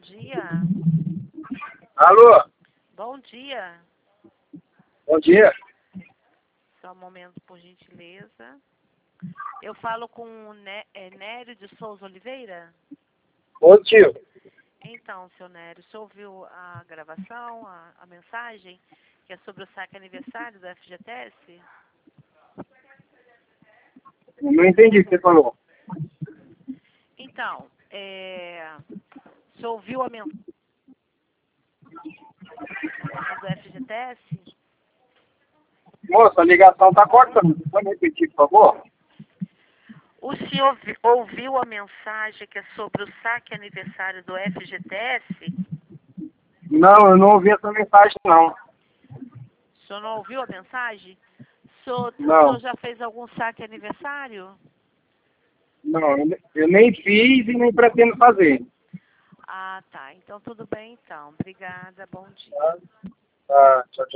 dia. Alô? Bom dia. Bom dia. Só um momento, por gentileza. Eu falo com o Nério de Souza Oliveira? Positivo. Então, seu Nério, o senhor ouviu a gravação, a mensagem, que é sobre o saque aniversário do FGTS? Não entendi o que você falou. Então, o senhor ouviu a mensagem do FGTS? Moça, a ligação tá cortando. Você pode repetir, por favor? O senhor ouviu a mensagem que é sobre o saque aniversário do FGTS? Não, eu não ouvi essa mensagem, não. O senhor não ouviu a mensagem? O Não. senhor já fez algum saque aniversário? Não, eu nem fiz e nem pretendo fazer. Ah, tá. Então, tudo bem, então. Obrigada. Bom dia. Tá, tchau, tchau.